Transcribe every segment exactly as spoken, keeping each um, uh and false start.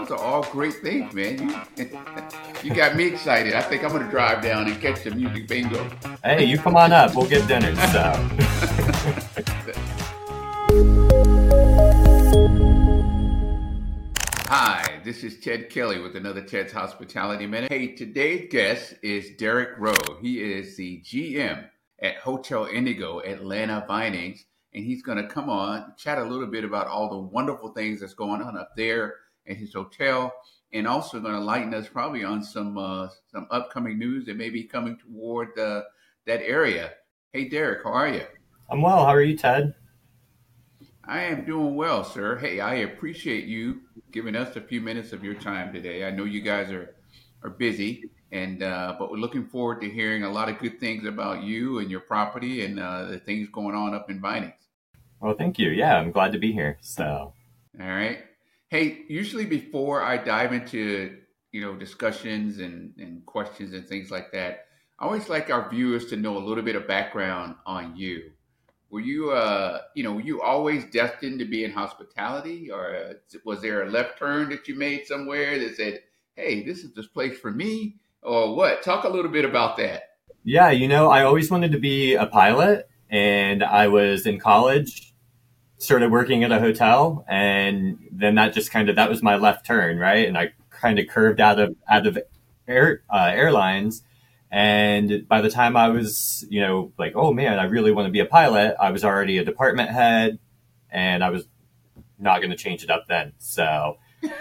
those are all great things, man. You, you got me excited. I think I'm going to drive down and catch the music bingo. Hey, you come on up. We'll get dinner. So. Hi, this is Ted Kelly with another Ted's Hospitality Minute. Hey, today's guest is Derek Rowe. He is the G M at Hotel Indigo Atlanta Vinings, and he's going to come on, chat a little bit about all the wonderful things that's going on up there at his hotel, and also going to lighten us probably on some uh, some upcoming news that may be coming toward uh, that area. Hey, Derek, how are you? I'm well. How are you, Ted? I am doing well, sir. Hey, I appreciate you giving us a few minutes of your time today. I know you guys are, are busy, and uh, but we're looking forward to hearing a lot of good things about you and your property and uh, the things going on up in Vinings. Well, thank you. Yeah, I'm glad to be here. So, all right. Hey, usually before I dive into you know discussions and, and questions and things like that, I always like our viewers to know a little bit of background on you. Were you, uh, you know, were you always destined to be in hospitality, or uh, was there a left turn that you made somewhere that said, "Hey, this is this place for me," or what? Talk a little bit about that. Yeah, you know, I always wanted to be a pilot, and I was in college, started working at a hotel, and then that just kind of that was my left turn, right? And I kind of curved out of out of air uh, airlines. And by the time I was, you know, like, oh man, I really want to be a pilot, I was already a department head, and I was not going to change it up then. So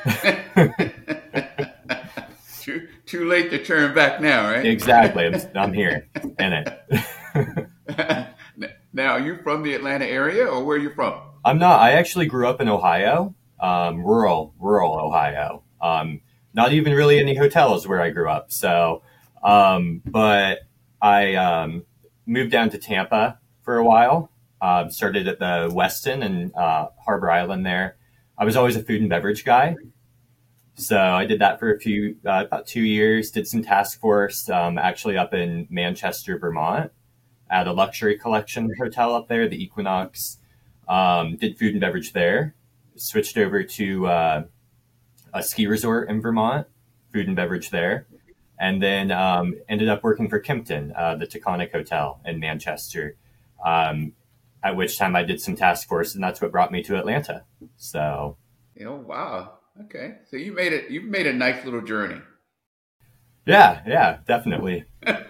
too, too late to turn back now, right? Exactly. I'm, I'm here in it. Now, are you from the Atlanta area, or where are you from? I'm not. I actually grew up in Ohio, um, rural, rural Ohio. Um, not even really any hotels where I grew up. So. Um, but I, um, moved down to Tampa for a while, um, started at the Westin and, uh, Harbor Island there. I was always a food and beverage guy. So I did that for a few, uh, about two years, did some task force, um, actually up in Manchester, Vermont at a luxury collection hotel up there, the Equinox, um, did food and beverage there, switched over to, uh, a ski resort in Vermont, food and beverage there. And then um, ended up working for Kimpton, uh, the Taconic Hotel in Manchester, um, at which time I did some task force, and that's what brought me to Atlanta. So, oh wow, okay, so you made it. You've made a nice little journey. Yeah, yeah, definitely.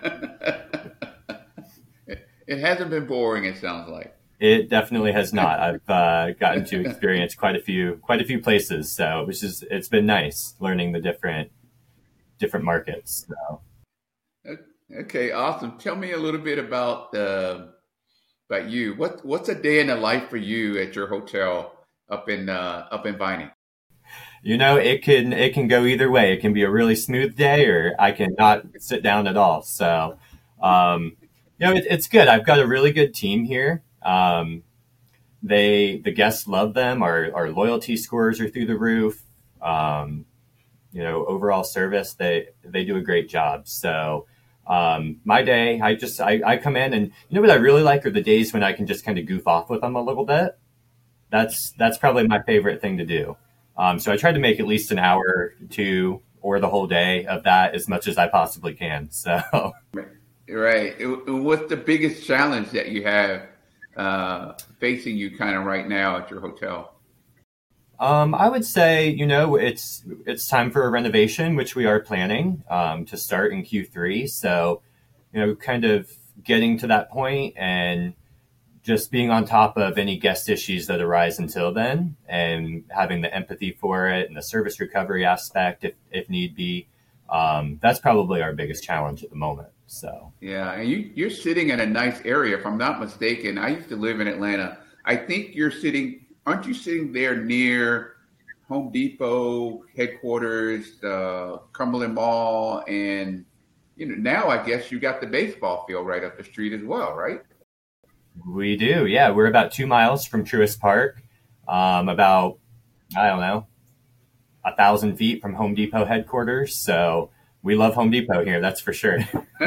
it, it hasn't been boring. It sounds like it definitely has not. I've uh, gotten to experience quite a few, quite a few places. So, which is it's been nice learning the different. different markets. So. Okay, awesome. Tell me a little bit about uh, about you. What what's a day in the life for you at your hotel up in uh, up in Vinings? You know, it can it can go either way. It can be a really smooth day, or I can not sit down at all. So, um, you know, it, it's good. I've got a really good team here. Um, they the guests love them. Our our loyalty scores are through the roof. Um, you know, overall service, they, they do a great job. So, um, my day, I just, I, I come in and you know what I really like are the days when I can just kind of goof off with them a little bit. That's, that's probably my favorite thing to do. Um, so I try to make at least an hour or two or the whole day of that as much as I possibly can. So. Right. What's the biggest challenge that you have, uh, facing you kind of right now at your hotel? Um, I would say, you know, it's it's time for a renovation, which we are planning um, to start in Q three. So, you know, kind of getting to that point and just being on top of any guest issues that arise until then and having the empathy for it and the service recovery aspect, if, if need be. Um, that's probably our biggest challenge at the moment. So, yeah, and you, you're sitting in a nice area, if I'm not mistaken. I used to live in Atlanta. I think you're sitting... Aren't you sitting there near Home Depot headquarters, uh, Cumberland Mall, and you know now I guess you got the baseball field right up the street as well, right? We do, yeah. We're about two miles from Truist Park, um, about I don't know, a thousand feet from Home Depot headquarters. So we love Home Depot here, that's for sure.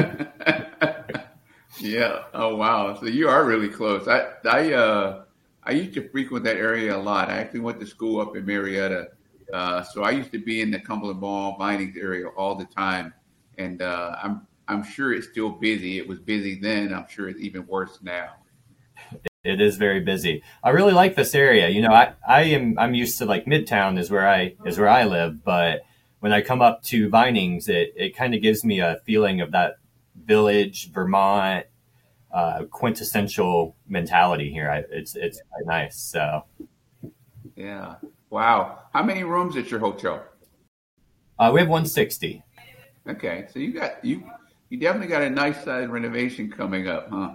Yeah. Oh wow. So you are really close. I I uh. I used to frequent that area a lot. I actually went to school up in Marietta Uh, so I used to be in the Cumberland Mall, Vinings area all the time, and uh, I'm I'm sure it's still busy. It was busy then. I'm sure it's even worse now. It is very busy. I really like this area. You know, I, I am I'm used to like Midtown is where I is where I live, but when I come up to Vinings, it, it kind of gives me a feeling of that village, Vermont, uh, quintessential mentality here. I, it's it's quite nice. So Yeah. Wow. How many rooms at your hotel? uh, we have one sixty. Okay, so you got you you definitely got a nice size renovation coming up, huh?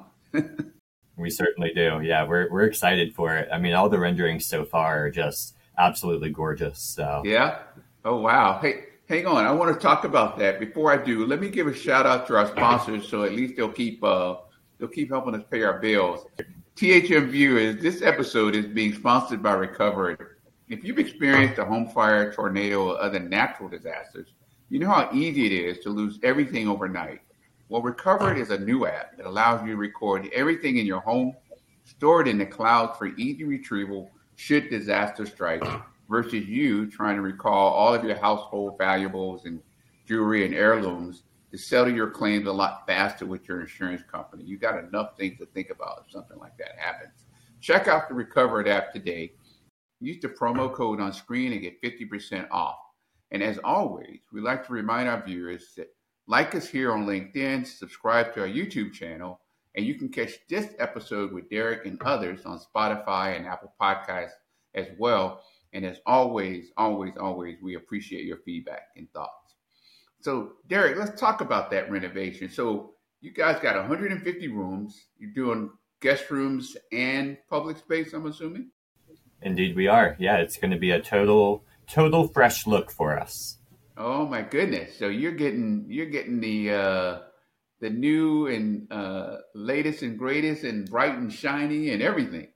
We certainly do. Yeah, we're we're excited for it. I mean, all the renderings so far are just absolutely gorgeous. So Yeah. Oh wow. Hey, hang on. I want to talk about that. Before I do, let me give a shout out to our sponsors, so at least they'll keep uh they'll keep helping us pay our bills. T H M viewers, this episode is being sponsored by Recovered. If you've experienced a home fire, tornado, or other natural disasters, you know how easy it is to lose everything overnight. Well, Recovered is a new app that allows you to record everything in your home, store it in the cloud for easy retrieval should disaster strike, versus you trying to recall all of your household valuables and jewelry and heirlooms to settle your claims a lot faster with your insurance company. You got enough things to think about if something like that happens. Check out the Recovered app today. Use the promo code on screen and get fifty percent off. And as always, we like to remind our viewers that like us here on LinkedIn, subscribe to our YouTube channel, and you can catch this episode with Derek and others on Spotify and Apple Podcasts as well. And as always, always, always, we appreciate your feedback and thoughts. So, Derek, let's talk about that renovation. So, you guys got one hundred fifty rooms. You're doing guest rooms and public space, I'm assuming? indeed we are. Yeah, it's going to be a total total fresh look for us. Oh my goodness! So you're getting you're getting the uh, the new and uh, latest and greatest and bright and shiny and everything.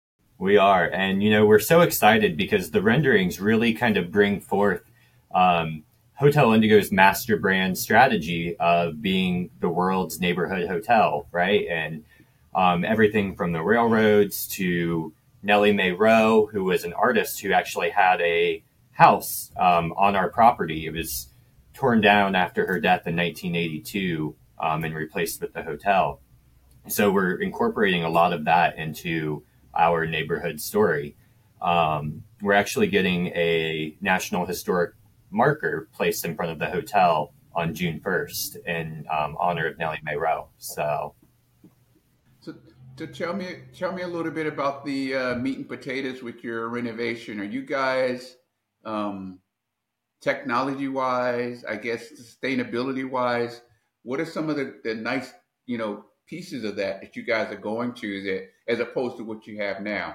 We are. And, you know, we're so excited because the renderings really kind of bring forth um, Hotel Indigo's master brand strategy of being the world's neighborhood hotel, right? And um, everything from the railroads to Nellie Mae Rowe, who was an artist who actually had a house um, on our property. It was torn down after her death in nineteen eighty-two um, and replaced with the hotel. So we're incorporating a lot of that into our neighborhood story. Um, we're actually getting a National Historic marker placed in front of the hotel on June first in um, honor of Nellie Mae Rowe. So, So, to tell me tell me a little bit about the uh, meat and potatoes with your renovation. Are you guys um, technology wise, I guess sustainability wise? What are some of the, the nice you know pieces of that that you guys are going to that as opposed to what you have now?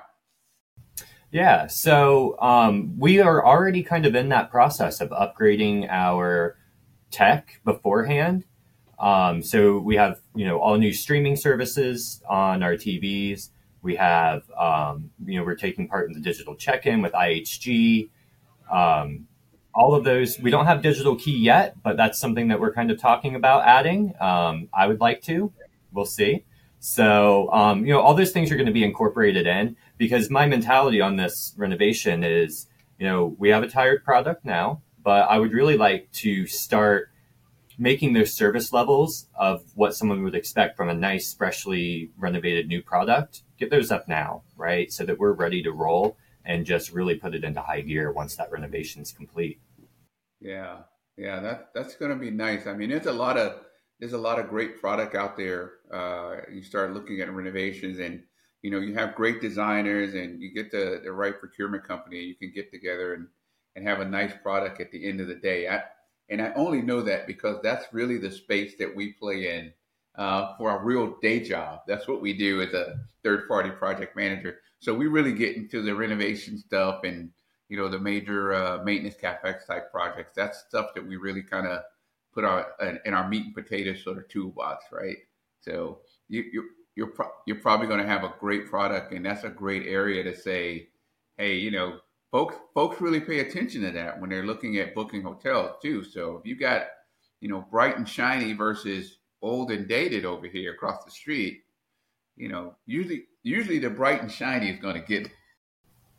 yeah, so um, we are already kind of in that process of upgrading our tech beforehand. Um, so we have, you know, all new streaming services on our T Vs. We have, um, you know, we're taking part in the digital check-in with I H G. Um, all of those, we don't have digital key yet, but that's something that we're kind of talking about adding. Um, I would like to. We'll see. So, um, you know, all those things are going to be incorporated in because my mentality on this renovation is, you know, we have a tired product now, but I would really like to start making those service levels of what someone would expect from a nice, freshly renovated new product, get those up now, right? So that we're ready to roll and just really put it into high gear once that renovation is complete. Yeah, yeah, that that's going to be nice. I mean, there's a lot of there's a lot of great product out there. Uh, you start looking at renovations, and you know you have great designers, and you get the the right procurement company. You can get together and and have a nice product at the end of the day. I, and I only know that because that's really the space that we play in uh, for our real day job. That's what we do as a third party project manager. So we really get into the renovation stuff and you know the major uh, maintenance capex type projects. That's stuff that we really kind of put our in our meat and potatoes sort of toolbox, right? So you, you you're pro- you're probably going to have a great product, and that's a great area to say, hey, you know, folks folks really pay attention to that when they're looking at booking hotels too. So if you got you know bright and shiny versus old and dated over here across the street, you know, usually usually the bright and shiny is going to get it.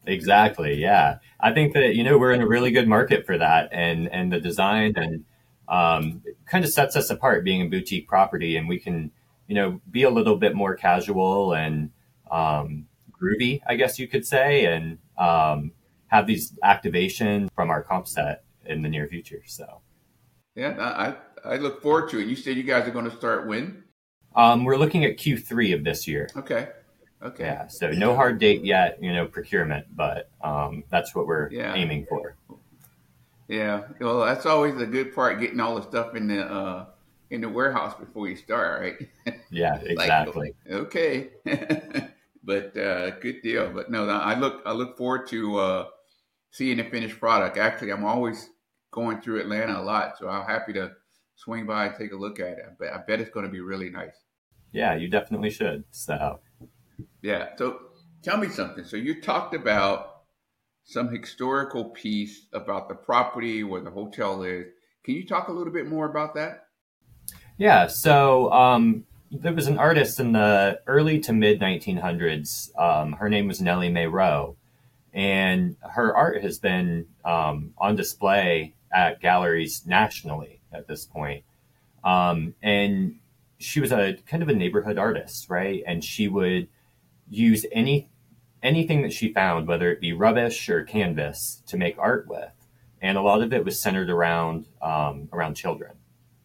Exactly. Yeah. I think that, you know, we're in a really good market for that, and, and the design and, um, it kind of sets us apart being a boutique property, and we can, you know, be a little bit more casual and, um, groovy, I guess you could say, and, um, have these activations from our comp set in the near future. So, Yeah, I I I look forward to it. You said you guys are going to start when? um, we're looking at Q three of this year. Okay, okay. Yeah. So no hard date yet, you know, procurement, but, um, that's what we're Yeah, aiming for. yeah. Well, that's always a good part, getting all the stuff in the uh in the warehouse before you start, right? Yeah, Like, exactly. okay, but uh, good deal. But no, I look I look forward to uh, seeing the finished product. Actually, I'm always going through Atlanta a lot, so I'm happy to swing by and take a look at it. But I bet it's going to be really nice. Yeah, you definitely should. So, Yeah. So tell me something. So you talked about some historical piece about the property where the hotel is. Can you talk a little bit more about that? yeah, so um, there was an artist in the early to mid nineteen hundreds. Um, her name was Nellie Mae Rowe, and her art has been um, on display at galleries nationally at this point. Um, and she was a kind of a neighborhood artist, right? And she would use any anything that she found, whether it be rubbish or canvas, to make art with. And a lot of it was centered around um, around children.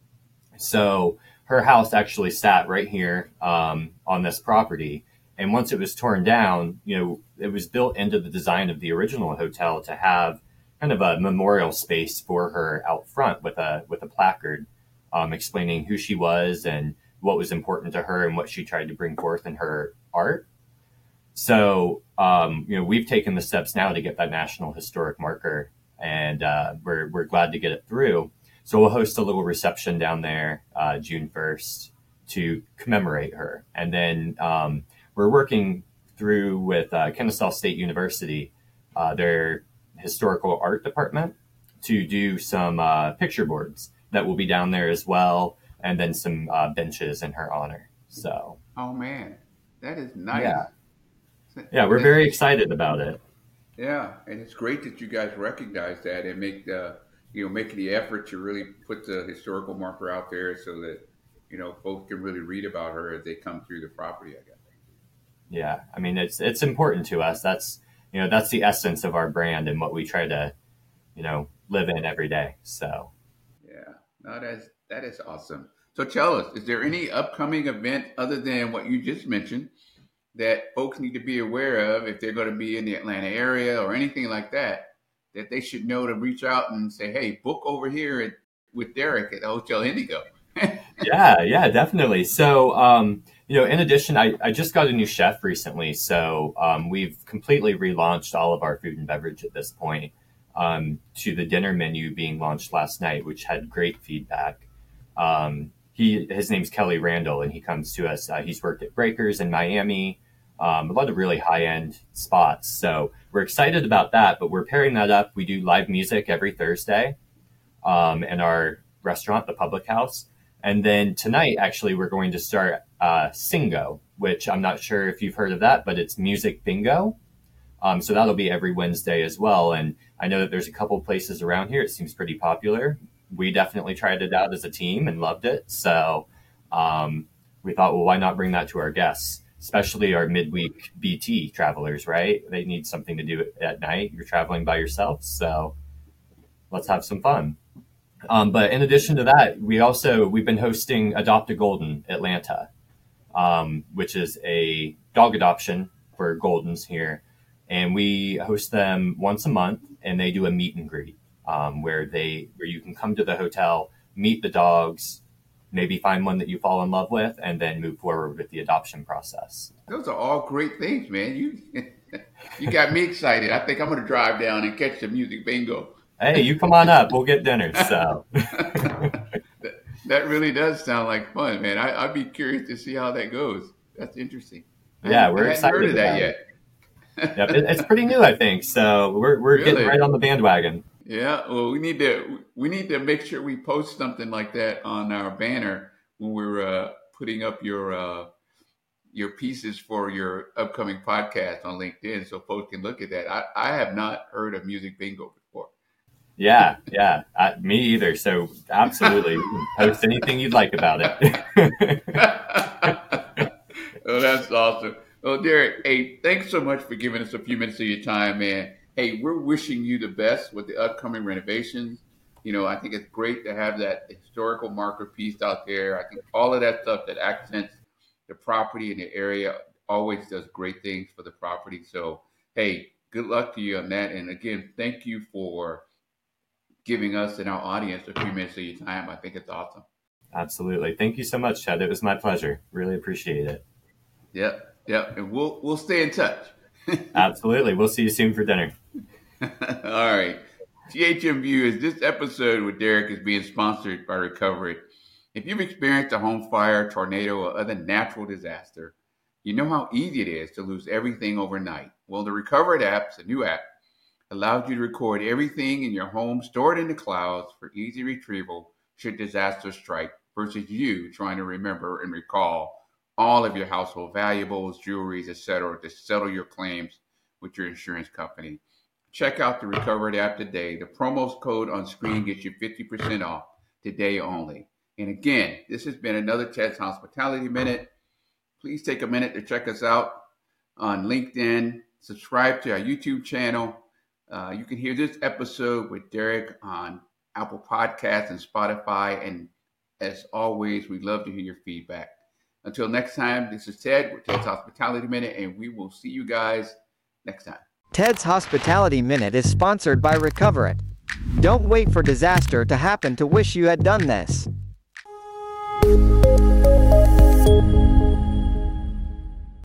So her house actually sat right here um, on this property. And once it was torn down, you know, it was built into the design of the original hotel to have kind of a memorial space for her out front with a with a placard um, explaining who she was and what was important to her and what she tried to bring forth in her art. So, um, you know, we've taken the steps now to get that national historic marker, and uh, we're we're glad to get it through. So we'll host a little reception down there uh, June first to commemorate her, and then um, we're working through with uh, Kennesaw State University, uh, their historical art department, to do some uh, picture boards that will be down there as well, and then some uh, benches in her honor. So, Oh man, that is nice. yeah. Yeah, we're That's very excited about it. Yeah, and it's great that you guys recognize that and make the you know make the effort to really put the historical marker out there so that you know folks can really read about her as they come through the property. I guess. Yeah, I mean it's it's important to us. That's you know that's the essence of our brand and what we try to you know live in every day. So Yeah, no, that's that is awesome. So tell us, is there any upcoming event other than what you just mentioned that folks need to be aware of if they're going to be in the Atlanta area or anything like that, that they should know to reach out and say, hey, book over here at, with Derek at Hotel Indigo? yeah, yeah, definitely. So um, you know, in addition, I, I just got a new chef recently, so um, we've completely relaunched all of our food and beverage at this point. Um, to the dinner menu being launched last night, which had great feedback. Um, he his name's Kelly Randall, and he comes to us. Uh, he's worked at Breakers in Miami, um, a lot of really high end spots. So we're excited about that. But we're pairing that up. We do live music every Thursday um, in our restaurant, the Public House, and then tonight actually we're going to start uh, Singo, which I'm not sure if you've heard of that, but it's music bingo. Um, so that'll be every Wednesday as well. And I know that there's a couple places around here. It seems pretty popular. We definitely tried it out as a team and loved it. So um, we thought, well, why not bring that to our guests, especially our midweek B T travelers, right? They need something to do at night. You're traveling by yourself. So let's have some fun. Um, but in addition to that, we also, we've been hosting Adopt a Golden Atlanta, um, which is a dog adoption for Goldens here. And we host them once a month, and they do a meet and greet um, where they where you can come to the hotel, meet the dogs, maybe find one that you fall in love with, and then move forward with the adoption process. Those are all great things, man. You you got me excited. I think I'm going to drive down and catch the music bingo. Hey, you come on up. We'll get dinner. So that, that really does sound like fun, man. I, I'd be curious to see how that goes. That's interesting. yeah, I, we're I hadn't excited heard of that about it. yet. Yep, it, it's pretty new, I think. So we're we're Really? getting right on the bandwagon. Yeah. Well, we need to we need to make sure we post something like that on our banner when we're uh, putting up your uh, your pieces for your upcoming podcast on LinkedIn so folks can look at that. I, I have not heard of Music Bingo before. Yeah, yeah, uh, me either. So absolutely, post anything you'd like about it. Oh, that's awesome. Well, Derek, hey, thanks so much for giving us a few minutes of your time, man. Hey, we're wishing you the best with the upcoming renovations. You know, I think it's great to have that historical marker piece out there. I think all of that stuff that accents the property in the area always does great things for the property. So, hey, good luck to you on that. And again, thank you for giving us and our audience a few minutes of your time. I think it's awesome. Absolutely. Thank you so much, Chad. It was my pleasure. Really appreciate it. Yep. Yep. And we'll, we'll stay in touch. Absolutely. We'll see you soon for dinner. All right. G H M Viewers, this episode with Derek is being sponsored by Recover It. If you've experienced a home fire, tornado, or other natural disaster, you know how easy it is to lose everything overnight. Well, the Recover It app, a new app, allows you to record everything in your home, store it in the clouds for easy retrieval should disaster strike, versus you trying to remember and recall all of your household valuables, jewelries, et cetera, to settle your claims with your insurance company. Check out the Recover It app today. The promo code on screen gets you fifty percent off today only. And again, this has been another Ted's Hospitality Minute. Please take a minute to check us out on LinkedIn. Subscribe to our YouTube channel. Uh, you can hear this episode with Derek on Apple Podcasts and Spotify. And as always, we'd love to hear your feedback. Until next time, this is Ted with Ted's Hospitality Minute, and we will see you guys next time. Ted's Hospitality Minute is sponsored by Recover It. Don't wait for disaster to happen to wish you had done this.